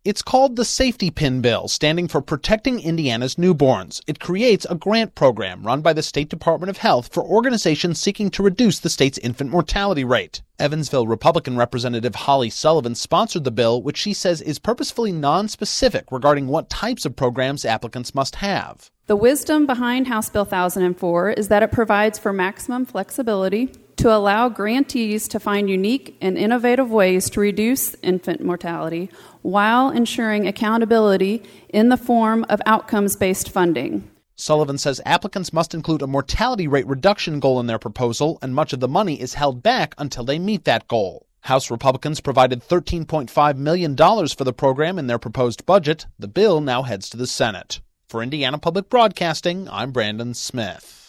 It's called the Safety Pin Bill, standing for Protecting Indiana's Newborns. It creates a grant program run by the State Department of Health for organizations seeking to reduce the state's infant mortality rate. Evansville Republican Representative Holly Sullivan sponsored the bill, which she says is purposefully non-specific regarding what types of programs applicants must have. The wisdom behind House Bill 1004 is that it provides for maximum flexibility to allow grantees to find unique and innovative ways to reduce infant mortality while ensuring accountability in the form of outcomes-based funding. Sullivan says applicants must include a mortality rate reduction goal in their proposal, and much of the money is held back until they meet that goal. House Republicans provided $13.5 million for the program in their proposed budget. The bill now heads to the Senate. For Indiana Public Broadcasting, I'm Brandon Smith.